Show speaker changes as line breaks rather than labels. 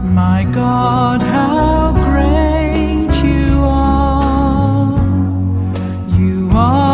My God, how great you are. You are